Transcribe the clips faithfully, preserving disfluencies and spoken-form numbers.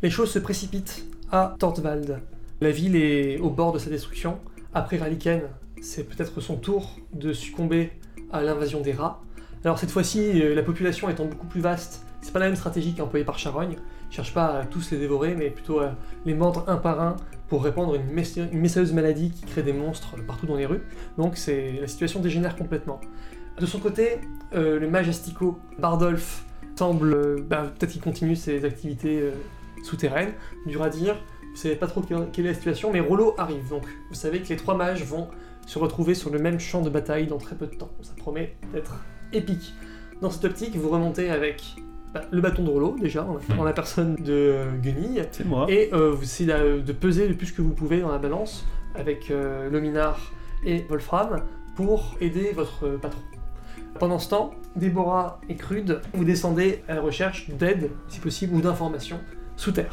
Les choses se précipitent à Tortwald. La ville est au bord de sa destruction. Après Raliken, c'est peut-être son tour de succomber à l'invasion des rats. Alors cette fois-ci, la population étant beaucoup plus vaste, c'est pas la même stratégie qu'employée par Charogne. Ils cherchent pas à tous les dévorer, mais plutôt à les mordre un par un pour répandre une, mess- une mystérieuse maladie qui crée des monstres partout dans les rues. Donc c'est, la situation dégénère complètement. De son côté, euh, le mage Astico, Bardolph, semble, euh, bah, peut-être qu'il continue ses activités euh, souterraines, dur à dire. Vous savez pas trop quelle, quelle est la situation, mais Rollo arrive. Donc vous savez que les trois mages vont se retrouver sur le même champ de bataille dans très peu de temps. Ça promet d'être épique. Dans cette optique, vous remontez avec bah, le bâton de Rollo, déjà, en, en la personne de euh, Guenille. C'est moi. Et euh, vous essayez de, de peser le plus que vous pouvez dans la balance avec euh, Lominar et Wolfram pour aider votre euh, patron. Pendant ce temps, Déborah et Crude, vous descendez à la recherche d'aide, si possible, ou d'informations sous terre.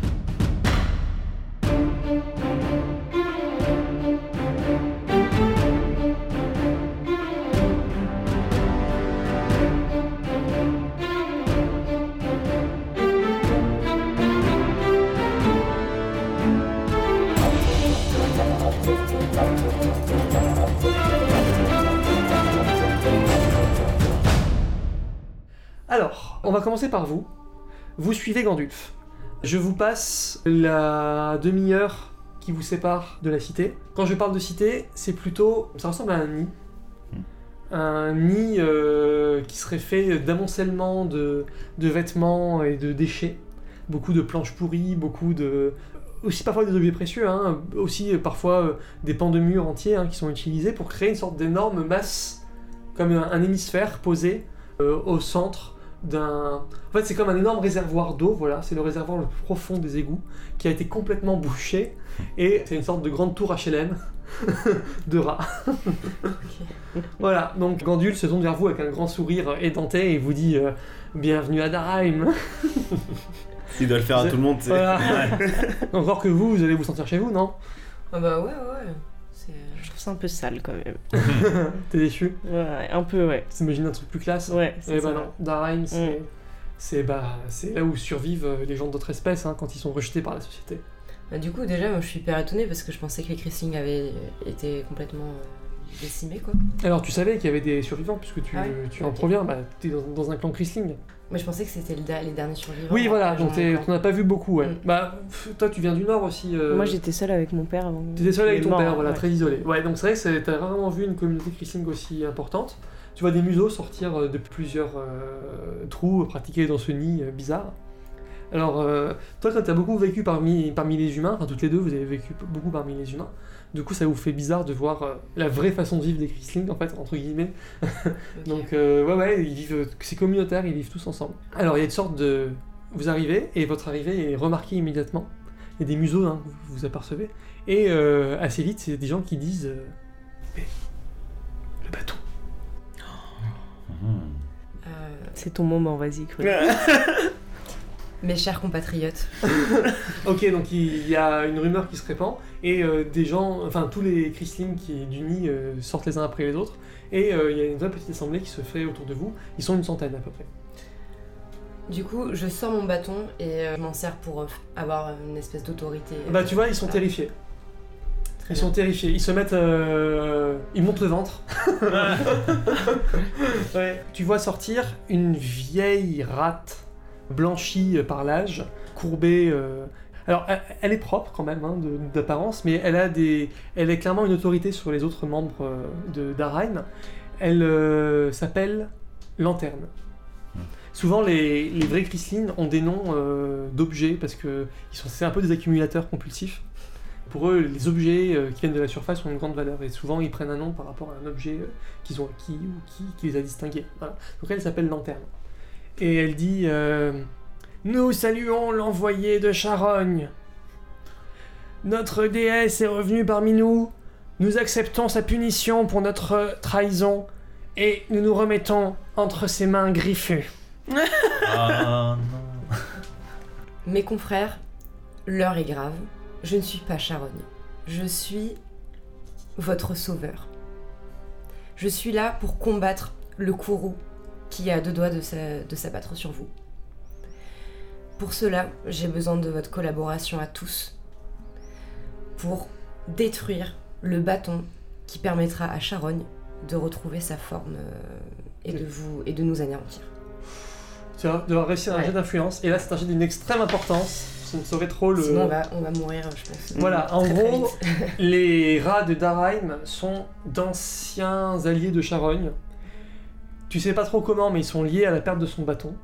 Alors, on va commencer par vous. Vous suivez Gandulf. Je vous passe la demi-heure qui vous sépare de la cité. Quand je parle de cité, c'est plutôt... ça ressemble à un nid. Un nid euh, qui serait fait d'amoncellement de, de vêtements et de déchets. Beaucoup de planches pourries, beaucoup de... aussi parfois des objets précieux, hein, aussi euh, parfois euh, des pans de murs entiers hein, qui sont utilisés pour créer une sorte d'énorme masse, comme un, un hémisphère posé euh, au centre d'un... En fait, c'est comme un énorme réservoir d'eau, voilà, c'est le réservoir le plus profond des égouts, qui a été complètement bouché, et c'est une sorte de grande tour H L M de rats. Okay. Voilà, donc Gandul se tourne vers vous avec un grand sourire édenté et vous dit euh, « Bienvenue à Darheim !» Il doit le faire à tout le monde, c'est... Voilà. Encore que vous, vous allez vous sentir chez vous, non? Ah bah ouais, ouais. C'est... Je trouve ça un peu sale quand même. T'es déçu? Ouais, un peu, ouais. T'imagines un truc plus classe? Ouais, c'est Eh ça. bah non, Darheim, c'est... Mm. C'est, bah, c'est là où survivent les gens d'autres espèces hein, quand ils sont rejetés par la société. Bah, du coup, déjà, moi, je suis hyper étonnée parce que je pensais que les Chrisling avaient été complètement euh, décimés, quoi. Alors, tu savais qu'il y avait des survivants puisque tu, ah oui, tu en okay. proviens, bah, t'es dans, dans un clan Chrisling. Mais je pensais que c'était le da- les derniers survivants. Oui, voilà, donc t'en as pas vu beaucoup, ouais. Mm. Bah, pff, toi, tu viens du Nord aussi. Euh... Moi, j'étais seule avec mon père avant. T'étais seule avec ton mort, père, voilà, ouais. très isolé. Ouais, donc c'est vrai que c'est, t'as rarement vu une communauté Chrisling aussi importante. Tu vois des museaux sortir de plusieurs euh, trous pratiqués dans ce nid euh, bizarre. Alors, euh, toi, quand t'as beaucoup vécu parmi, parmi les humains, enfin toutes les deux, vous avez vécu beaucoup parmi les humains, du coup, ça vous fait bizarre de voir euh, la vraie façon de vivre des Chrisling, en fait, entre guillemets. Okay. Donc, euh, ouais, ouais, ils vivent, c'est communautaire, ils vivent tous ensemble. Alors, il y a une sorte de... Vous arrivez, et votre arrivée est remarquée immédiatement. Il y a des museaux, hein, vous vous apercevez. Et euh, assez vite, c'est des gens qui disent... Euh, mais, le bateau. Euh... C'est ton moment, vas-y, Crude. Mes chers compatriotes. Ok, donc il y a une rumeur qui se répand, et euh, des gens, enfin tous les Chrisling qui du nid euh, sortent les uns après les autres, et euh, il y a une vraie petite assemblée qui se fait autour de vous. Ils sont une centaine à peu près. Du coup, je sors mon bâton et euh, je m'en sers pour euh, avoir une espèce d'autorité. Bah tu vois, ils sont terrifiés. Très Ils bien. sont terrifiés. Ils se mettent, euh, ils montent le ventre. Ouais. Tu vois sortir une vieille rate blanchie par l'âge, courbée. Euh... Alors, elle, elle est propre quand même hein, de, d'apparence, mais elle a des, elle est clairement une autorité sur les autres membres euh, de d'Arheim. Elle euh, s'appelle Lanterne. Souvent, les, les vrais Chrisling ont des noms euh, d'objets parce que ils sont, c'est un peu des accumulateurs compulsifs. Pour eux, les objets euh, qui viennent de la surface ont une grande valeur et souvent ils prennent un nom par rapport à un objet euh, qu'ils ont acquis ou qui, qui les a distingués. Voilà. Donc elle s'appelle Lanterne. Et elle dit euh, « Nous saluons l'envoyé de Charogne. Notre déesse est revenue parmi nous. Nous acceptons sa punition pour notre trahison et nous nous remettons entre ses mains griffues. » Ah non. Mes confrères, l'heure est grave. Je ne suis pas Charogne. Je suis votre sauveur. Je suis là pour combattre le courroux qui a deux doigts de, sa, de s'abattre sur vous. Pour cela, j'ai besoin de votre collaboration à tous pour détruire le bâton qui permettra à Charogne de retrouver sa forme euh, et, de vous, et de nous anéantir. Tu vas devoir réussir un Ouais. jet d'influence, et là c'est un jet d'une extrême importance, ça ne saurait trop le... Sinon, on va, on va mourir, je pense. Voilà, en Très, très gros, vite. les rats de Darheim sont d'anciens alliés de Charogne. Tu sais pas trop comment, mais ils sont liés à la perte de son bâton.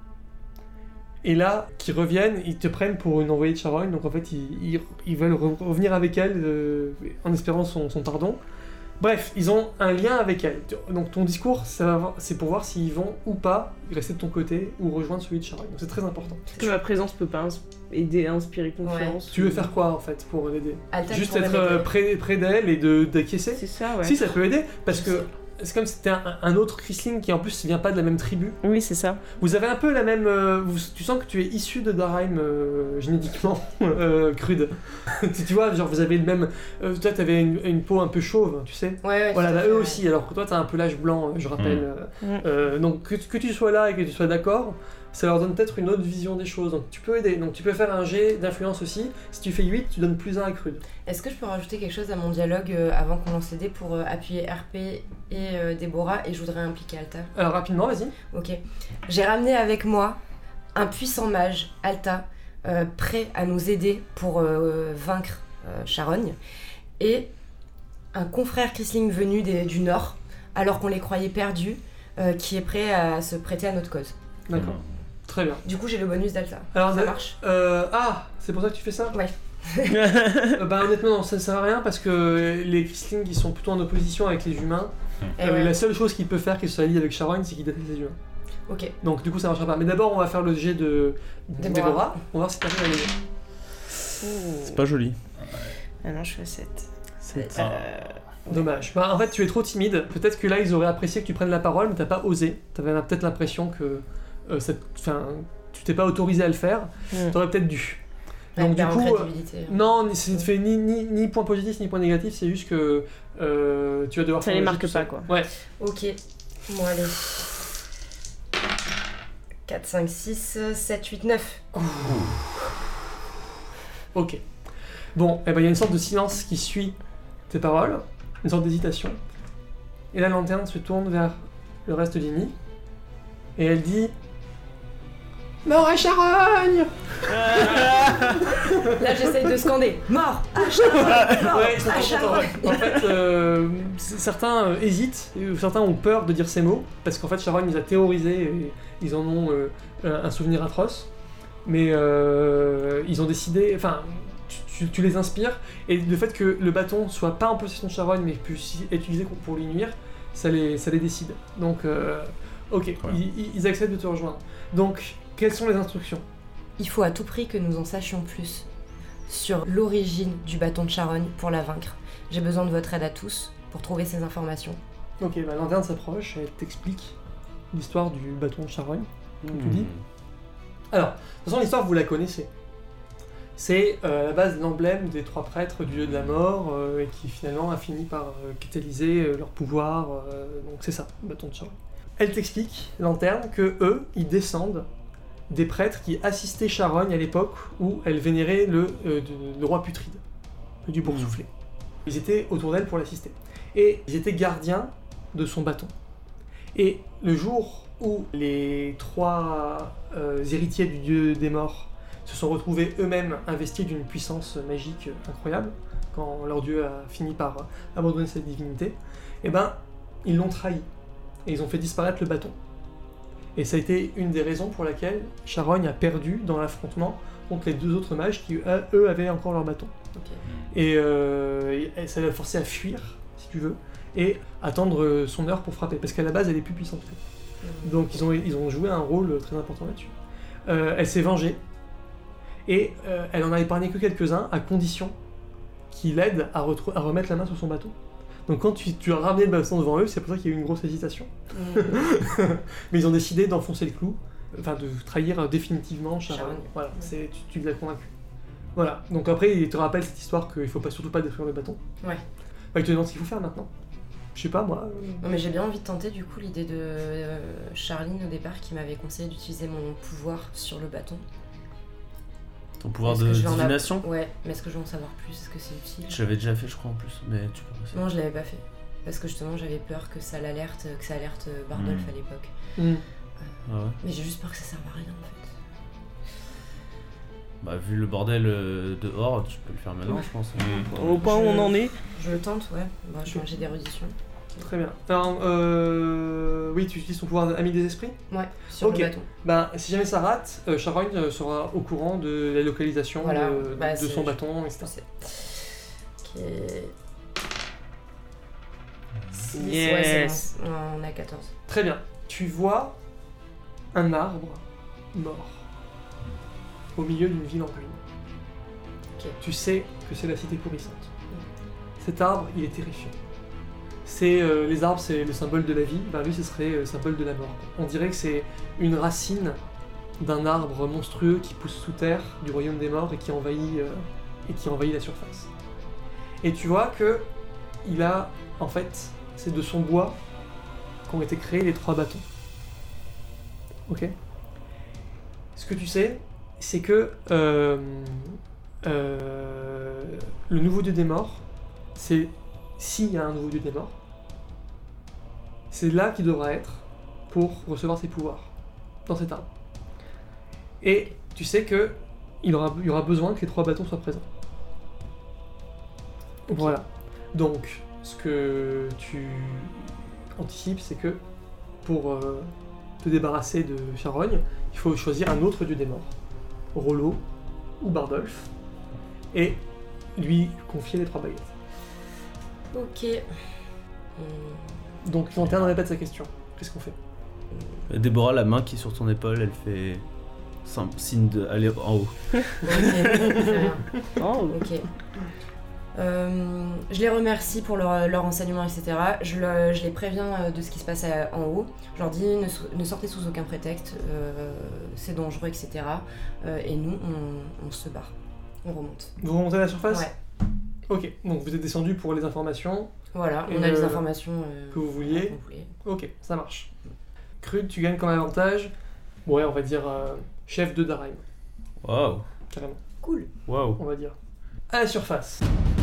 Et là, qu'ils reviennent, ils te prennent pour une envoyée de Charogne, donc en fait, ils, ils- ils veulent re- revenir avec elle euh, en espérant son, son pardon. Bref, ils ont un lien avec elle. Donc ton discours, ça va voir- c'est pour voir s'ils vont ou pas rester de ton côté ou rejoindre celui de Charogne. Donc c'est très important. Est-ce que ma présence peut pas ins- aider à inspirer confiance Tu veux ou- faire quoi en fait pour l'aider? Alta Juste pourrait être euh, m'aider. près, près d'elle et de d'acquiescer? C'est ça, ouais. Si, ça peut aider, parce Je que sais. c'est comme si c'était un, un autre Chrysling qui en plus vient pas de la même tribu. Oui, c'est ça. Vous avez un peu la même... euh, vous- tu sens que tu es issu de Darheim euh, génétiquement, euh, crude. tu, tu vois, genre vous avez le même... euh, toi t'avais une, une peau un peu chauve, tu sais. Ouais, ouais, Voilà, tout à bah, fait, eux ouais. aussi, alors que toi t'as un pelage blanc, euh, je rappelle. Mm. euh, euh, donc que, que tu sois là et que tu sois d'accord, ça leur donne peut-être une autre vision des choses. Donc tu peux aider. Donc tu peux faire un jet d'influence aussi. Si tu fais huit, tu donnes plus un à crude. Est-ce que je peux rajouter quelque chose à mon dialogue euh, avant qu'on lance les dés pour euh, appuyer R P et euh, Déborah et je voudrais impliquer Alta? Alors rapidement, vas-y. Ok. J'ai ramené avec moi un puissant mage, Alta, euh, prêt à nous aider pour euh, vaincre euh, Charogne, et un confrère Chrysling venu des- du nord, alors qu'on les croyait perdus, euh, qui est prêt à se prêter à notre cause. D'accord. Très bien. Du coup, j'ai le bonus d'Alta. Alors, Ça de- marche? Euh, ah, c'est pour ça que tu fais ça? Ouais. Euh, bah honnêtement non, ça sert à rien parce que les Chrysling ils sont plutôt en opposition avec les humains. Eh Euh, ouais. La seule chose qu'il peut faire qu'il soit lié avec Charogne, c'est qu'il déteste les humains. Ok. Donc du coup ça marchera pas. Mais d'abord on va faire le jet de Déborah. Déborah. On va voir si t'arrives à l'aider. C'est pas joli. Ah non, je suis à sept. C'est Ah. dommage. Bah, en fait tu es trop timide. Peut-être que là ils auraient apprécié que tu prennes la parole, mais t'as pas osé. T'avais peut-être l'impression que euh, cette... enfin, tu t'es pas autorisé à le faire. Mm. T'aurais peut-être dû. Ouais, Donc du perd en coup, euh, crédibilité. non, c'est fait ni, ni, ni point positif ni point négatif, c'est juste que euh, tu vas devoir Ça faire les le jet marque tout pas, seul. quoi. Ouais. Ok. Bon, allez. quatre, cinq, six, sept, huit, neuf. Ok. Bon, eh ben, il y a une sorte de silence qui suit tes paroles, une sorte d'hésitation. Et la lanterne se tourne vers le reste d'Ini. Et elle dit... Mort à Charogne. Là, j'essaye de scander. Mort à Charogne. Mort Ouais, ils sont à contents. Charogne. En fait, euh, c- certains euh, hésitent, et certains ont peur de dire ces mots, parce qu'en fait, Charogne les a terrorisés, et ils en ont euh, un un souvenir atroce. Mais euh, ils ont décidé, enfin, tu, tu- tu les inspires, et le fait que le bâton soit pas en possession de Charogne, mais puisse être utilisé pour lui nuire, ça les, ça les décide. Donc, euh, ok, ils, ils- ils acceptent de te rejoindre. Donc, quelles sont les instructions? Il faut à tout prix que nous en sachions plus sur l'origine du bâton de Charogne pour la vaincre. J'ai besoin de votre aide à tous pour trouver ces informations. Ok, bah, la lanterne s'approche, et elle t'explique l'histoire du bâton de Charogne. Comme tu dis. Alors, de toute façon, l'histoire, vous la connaissez. C'est euh, à la base l'emblème des trois prêtres du lieu de la mort, euh, et qui finalement a fini par euh, catalyser euh, leur pouvoir. euh, donc c'est ça, le bâton de Charogne. Elle t'explique, Lanterne, que eux, ils descendent des prêtres qui assistaient Charogne à l'époque où elle vénérait le, euh, de- le roi Putride, du boursouflé. Ils étaient autour d'elle pour l'assister. Et ils étaient gardiens de son bâton. Et le jour où les trois euh, héritiers du dieu des morts se sont retrouvés eux-mêmes investis d'une puissance magique incroyable, quand leur dieu a fini par abandonner sa divinité, eh ben, ils l'ont trahi. Et ils ont fait disparaître le bâton. Et ça a été une des raisons pour laquelle Charogne a perdu dans l'affrontement contre les deux autres mages qui, eux, eux, avaient encore leur bâton. Ok. Et, euh, et ça l'a forcé à fuir, si tu veux, et attendre son heure pour frapper, parce qu'à la base, elle est plus puissante. Donc ils ont, ils ont joué un rôle très important là-dessus. Euh, elle s'est vengée, et euh, elle en a épargné que quelques-uns, à condition qu'il aide à, retrou- à remettre la main sur son bâton. Donc quand tu, tu as ramené le bâton devant eux, c'est pour ça qu'il y a eu une grosse hésitation. Mm. Mais ils ont décidé d'enfoncer le clou, enfin de trahir définitivement Charogne. Charogne. Voilà, c'est, tu, tu l'as convaincu. Voilà, donc après il te rappelle cette histoire qu'il faut pas, surtout pas détruire le bâton. Ouais. Bah, il te demande ce qu'il faut faire maintenant. Je sais pas moi. euh, Non, mais j'ai bien envie de tenter du coup l'idée de euh, Charline au départ qui m'avait conseillé d'utiliser mon pouvoir sur le bâton Ton pouvoir Est-ce de que je vais en avoir- divination. Ouais, mais est-ce que je vais en savoir plus? Est-ce que c'est utile? Je l'avais déjà fait, je crois, en plus, mais tu peux aussi. Non, je l'avais pas fait. Parce que justement, j'avais peur que ça l'alerte, que ça alerte Bardolph Mm. à l'époque. Hmm. Ah ouais. Mais j'ai juste peur que ça serve à rien en fait. Bah, vu le bordel euh, dehors, tu peux le faire maintenant, Ouais. je pense. Mm. Au point où on en est. Je le tente, ouais. Bah, je fais un jet d'érudition. Très bien. Alors, euh... oui, tu utilises ton pouvoir ami des esprits. Ouais, sur Ok. le bâton. Bah, si jamais ça rate, euh, Charogne euh, sera au courant de la localisation Voilà. de, Bah, de c'est- son bâton, et Je cetera. sais. Ok. six, Yes. ouais, c'est bon. On est à quatorze. Très bien. Tu vois un arbre mort au milieu d'une ville en ruine. Ok. Tu sais que c'est la cité pourrissante. Cet arbre, il est terrifiant. C'est euh, les arbres, c'est le symbole de la vie. Ben lui, ce serait le symbole de la mort. On dirait que c'est une racine d'un arbre monstrueux qui pousse sous terre du royaume des morts et qui envahit euh, et qui envahit la surface. Et tu vois que il a, en fait, c'est de son bois qu'ont été créés les trois bâtons. Ok. Ce que tu sais, c'est que euh, euh, le nouveau dieu des morts, c'est s'il y a un nouveau dieu des morts, c'est là qu'il devra être pour recevoir ses pouvoirs dans cet arbre. Et tu sais que il aura, il y aura besoin que les trois bâtons soient présents. Voilà. Donc, ce que tu anticipes, c'est que pour euh, te débarrasser de Charogne, il faut choisir un autre dieu des morts, Rollo ou Bardolph, et lui confier les trois baguettes. Ok. Hum, Donc, Lanterne répète sa question. Qu'est-ce qu'on fait? Déborah, la main qui est sur ton épaule, elle fait sim- signe d'aller en haut. Ok, très bien. Oh, Ok. Euh, je les remercie pour leur, leur enseignement, et cetera. Je, le- je les préviens euh, de ce qui se passe à- en haut. Je leur dis ne, sou- ne sortez sous aucun prétexte, euh, c'est dangereux, et cetera. Euh, et nous, on, on se barre. On remonte. Vous remontez à la surface? Ouais. Ok, donc vous êtes descendu pour les informations Voilà, Et on a les le- informations euh, que vous vouliez. qu'on voulait. Ok, ça marche. Crude, tu gagnes comme avantage, ouais, on va dire euh, chef de Darheim, Waouh, carrément, Cool. waouh. on va dire. À la surface.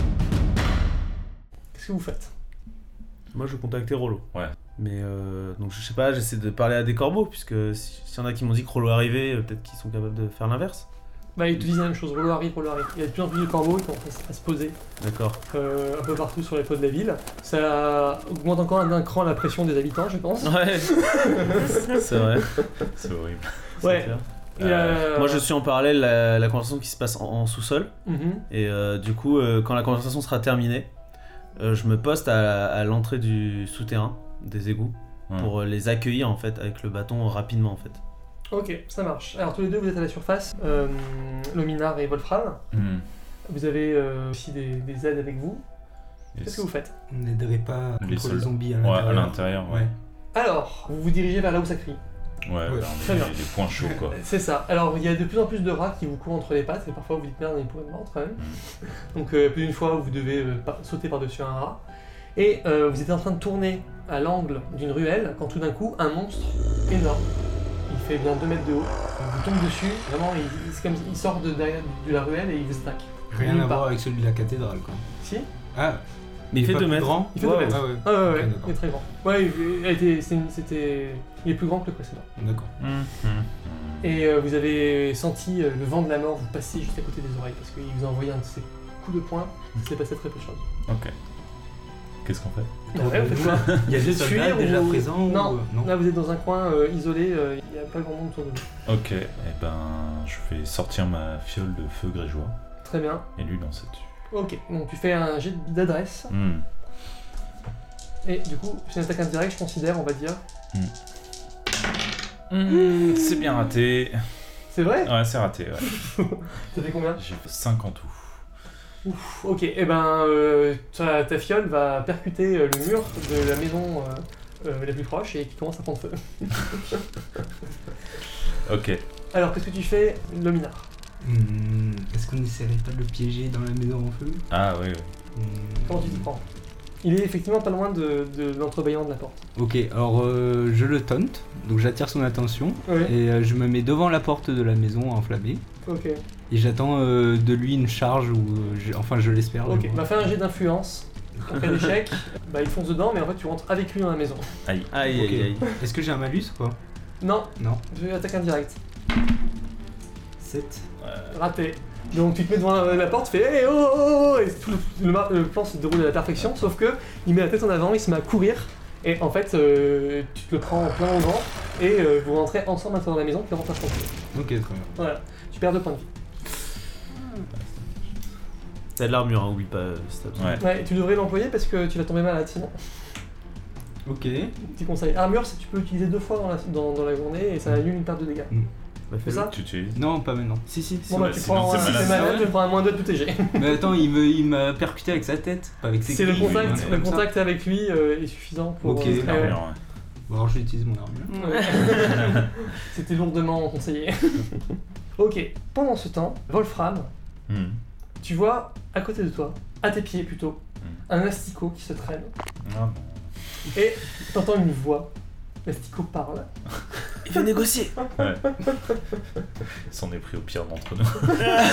Qu'est-ce que vous faites? Moi, je contactais Rollo. Ouais. Mais euh, donc, je sais pas, j'essaie de parler à des corbeaux, puisque si- s'il y en a qui m'ont dit que Rollo arrivait, euh, peut-être qu'ils sont capables de faire l'inverse. Bah, ils te disent la même chose, Rollo arrive, Rollo arrive. Il y a de plus en plus de corbeaux qui commencent à se poser D'accord. euh, un peu partout sur les toits de la ville. Ça augmente encore d'un cran la pression des habitants, je pense. Ouais, c'est vrai. C'est horrible. Ouais. C'est clair. Et, euh, Moi, je suis en parallèle la, la conversation qui se passe en, en sous-sol. mhm. Et euh, du coup, euh, quand la conversation sera terminée, euh, je me poste à, à l'entrée du souterrain des égouts Hmm. pour euh, les accueillir en fait avec le bâton rapidement en fait. Ok, ça marche. Alors tous les deux, vous êtes à la surface, euh, Lominar et Wolfram. Hmm. Vous avez euh, aussi des, des aides avec vous. Et Qu'est-ce que vous faites? On n'aiderait pas Les contre les soldats. zombies à Ouais, l'intérieur. à l'intérieur, ouais. Alors, vous vous dirigez vers là où ça crie. Ouais, Ouais. vers Très les, bien. les points chauds, quoi. C'est ça. Alors, il y a de plus en plus de rats qui vous courent entre les pattes, et parfois vous dites merde, ils pourraient me mordre quand même. Donc, euh, plus d'une fois, vous devez euh, par- sauter par-dessus un rat. Et euh, vous êtes en train de tourner à l'angle d'une ruelle quand tout d'un coup, un monstre énorme, il fait bien deux mètres de haut, il vous tombe dessus, vraiment, il, il- c'est comme il sort de, derrière- de la ruelle et il vous attaque. Rien Nulle à part. voir avec celui de la cathédrale, quoi. Si? Ah, Mais il fait pas deux plus mètres. grand Il fait deux Wow. mètres. Ah ouais, Ah ouais, ouais, Ok, ouais, d'accord. il est très grand. Ouais, il, il a été, c'est une- c'était, il est plus grand que le précédent. d'accord. Hmm, hmm. Et euh, vous avez senti euh, le vent de la mort vous passer juste à côté des oreilles parce qu'il vous a envoyé un de ces coups de poing, il s'est passé très peu de choses. Ok. Qu'est-ce qu'on fait? Ouais, vous faites quoi? Il y a des Vous soldats fuir ou déjà vous- présents ou- Non. euh, non Là vous êtes dans un coin euh, isolé, euh, il n'y a pas grand monde autour de vous. Ok, et ben, je vais sortir ma fiole de feu grégeois Très bien. et lui lancer dessus. Ok, donc tu fais un jet d'adresse Hmm. et du coup c'est une attaque indirecte, je considère, on va dire. Hmm, c'est bien raté. C'est vrai? Ouais, c'est raté, ouais. Ça fait combien? J'ai fait cinq en tout. Ouf, ok, et ben euh, ta, ta fiole va percuter euh, le mur de la maison euh, euh, la plus proche et qui commence à prendre feu. Ok. Alors qu'est-ce que tu fais, Lominar? Hmm, Est-ce qu'on essaierait pas de le piéger dans la maison en feu Ah, oui, oui. Hmm, Comment tu t'y prends? Il est effectivement pas loin de, de l'entrebâillement de la porte. Ok, alors euh, je le taunt, donc j'attire son attention Oui. et euh, je me mets devant la porte de la maison enflammée Ok. et j'attends euh, de lui une charge ou euh, je- enfin je l'espère. Ok, du moins. bah fais un jet d'influence. En cas d'échec, bah il fonce dedans, mais en fait tu rentres avec lui dans la maison. Aïe, Ok. aïe, aïe. Est-ce que j'ai un malus ou quoi? Non, Non. je vais attaquer indirect. sept. Raté. Donc tu te mets devant la, la porte, tu fais hey, oh, oh, oh, et tout le, le mar- le plan se déroule à la perfection, sauf que il met la tête en avant, il se met à courir, et en fait euh, tu te le prends en plein au vent, et euh, vous rentrez ensemble à l'intérieur de la maison, puis rentre à fond. Ok, très bien. Voilà, tu perds deux points de vie. T'as de l'armure, hein, oublie pas. euh, si t'as besoin. Ouais. Ouais, tu devrais l'employer parce que tu vas tomber malade sinon. Ok. Petit conseil. Armure, c'est que tu peux l'utiliser deux fois dans la, dans, dans la journée, et ça annule une perte de dégâts. Bah, C'est fais ça Tu utilises. Non, pas maintenant. Si, si. Bon bah ouais, tu sinon, prends, c'est si t'es malade. malade, tu prends un moins deux de tout T G. Mais attends, il me- il m'a percuté avec sa tête, pas avec ses C'est le griffes, contact, ouais, le comme ça. contact avec lui euh, est suffisant pour... Ok. euh, C'est ouais. l'armure, ouais. Bon, alors j'utilise mon armure. Ouais. C'était lourdement conseillé. Ok, pendant ce temps, Wolfram, Hmm. tu vois à côté de toi, à tes pieds plutôt, Mm. un asticot qui se traîne. Ah bon. Et t'entends une voix. L'asticot parle. Il veut négocier. Ouais. Il s'en est pris au pire d'entre nous.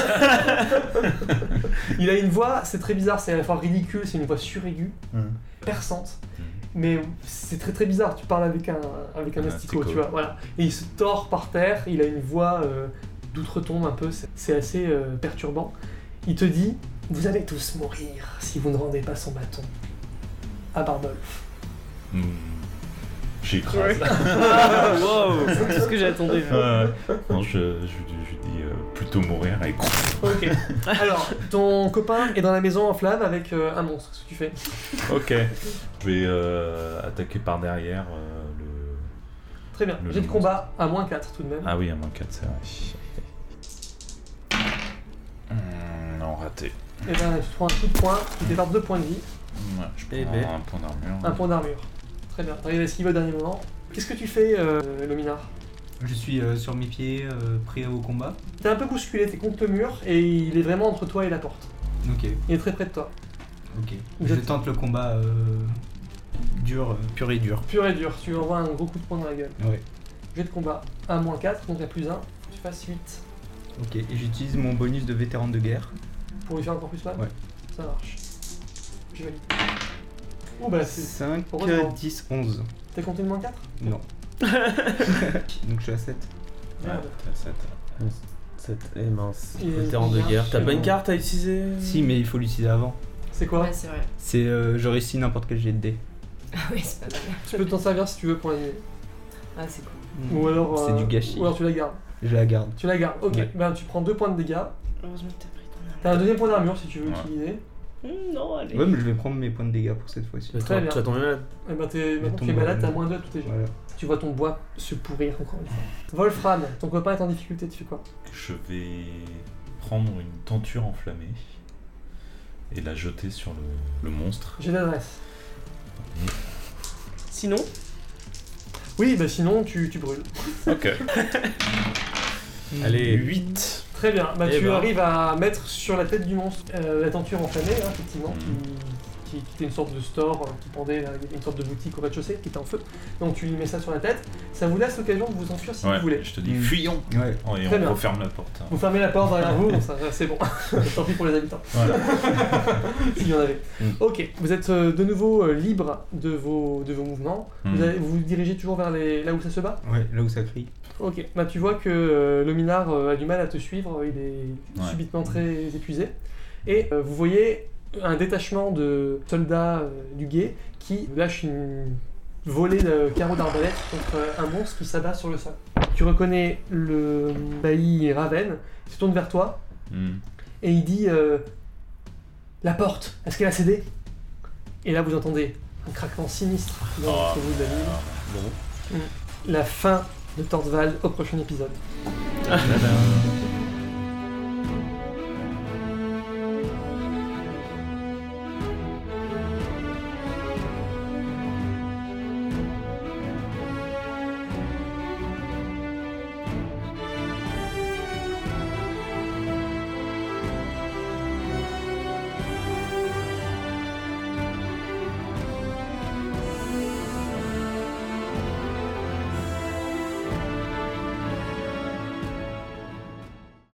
Il a une voix, c'est très bizarre, c'est à la fois ridicule, c'est une voix suraiguë, Hmm. perçante. Hmm. Mais c'est très très bizarre, tu parles avec un, avec un, Un asticot, asticot. tu vois, voilà. Et il se tord par terre, il a une voix euh, d'outre-tombe un peu, c'est c'est assez euh, perturbant. Il te dit, vous allez tous mourir si vous ne rendez pas son bâton à Bardolph. Hmm. J'écrase. Wow, c'est tout ce que j'attendais. Euh, non, je, je, je dis euh, plutôt mourir et Ok. Alors, ton copain est dans la maison en flamme avec euh, un monstre, qu'est-ce que tu fais? Ok. Je vais euh, attaquer par derrière euh, le. Très bien, Le jet de monstre. combat à moins quatre tout de même. Ah oui, à moins quatre, c'est vrai. Hmm, non, raté. Et ben tu te prends un coup de poing, tu départes deux points de vie, Ouais, je prends Eh ben. un point d'armure. un point d'armure. Très bien, t'arrives à esquiver au dernier moment. Qu'est-ce que tu fais, euh, Lominar? Je suis euh, sur mes pieds, euh, prêt au combat. T'es un peu bousculé, t'es contre le mur et il est vraiment entre toi et la porte. Ok, Il est très près de toi. ok. Vous Je êtes- tente le combat euh, dur, euh, pur et dur. Pur et dur, tu lui envoies un gros coup de poing dans la gueule. Ouais. Jet de combat à moins quatre, donc à plus un, faut que tu fasses huit Ok, et j'utilise mon bonus de vétéran de guerre. pour lui faire encore plus mal. Ouais. Ça marche. Je valide. Oh bah c'est... cinq, heureusement. dix, onze. T'as compté le moins quatre? Non. Donc je suis à sept. Merde. Ouais, t'as sept. Cette... Eh mince. Il est Vétéran de bien guerre. T'as chez pas une moi. carte à utiliser? Si, mais il faut l'utiliser avant. C'est quoi? Ouais, c'est vrai. C'est euh, je réussis n'importe quel jet de dés. Ah oui, c'est pas mal. Tu peux t'en servir si tu veux pour l'animer. Ah, c'est cool. Ou alors... C'est euh, du gâchis. Ou alors tu la gardes. Je la garde. Tu la gardes, ok. Ouais. Ben tu prends deux points de dégâts. Heureusement que t'as pris ton arme. T'as un deuxième point d'armure si tu veux Ouais. l'utiliser. Hum, non, allez. Ouais, mais je vais prendre mes points de dégâts pour cette fois-ci. Tu vas Très tom- bien. tu vas tomber malade. Et ben t'es, maintenant ton tu es malade, bois. t'as moins deux à tous tes jets. Voilà. Tu vois ton bois se pourrir encore une fois. Wolfram, ton copain est en difficulté, tu fais quoi? Je vais prendre une tenture enflammée et la jeter sur le, le monstre. J'ai l'adresse. Sinon, Oui, bah sinon tu, tu brûles. Ok. Allez. huit. Très bien, bah Eh tu ben. arrives à mettre sur la tête du monstre euh, la tenture enflammée, hein, effectivement, Mhm. qui, qui, qui était une sorte de store euh, qui pendait, là, il y avait une sorte de boutique au rez-de-chaussée qui était en feu. Donc tu lui mets ça sur la tête, ça vous laisse l'occasion de vous enfuir si Ouais, vous voulez. je te dis Mm. fuyons. Ouais. Oh, et Très on bien. referme la porte. Vous fermez la porte derrière vous, bon, ça, c'est bon. Tant pis pour les habitants. Voilà. S'il y en avait. Mm. Ok, vous êtes euh, de nouveau euh, libre de vos, de vos mouvements. Vous, Mm. avez- vous vous dirigez toujours vers les, là où ça se bat. Ouais, là où ça crie. Ok, bah tu vois que euh, Lominar euh, a du mal à te suivre, il est Ouais. subitement très épuisé. Et euh, vous voyez un détachement de soldats euh, du guet qui lâche une volée de carreaux d'arbalète contre euh, un monstre qui s'abat sur le sol. Tu reconnais le bailli Raven, il se tourne vers toi Mm. et il dit euh, la porte, est-ce qu'elle a cédé? Et là vous entendez un craquement sinistre dans Oh, l'entre vous de la ville. Bon. La fin de Torvald au prochain épisode. Tadam.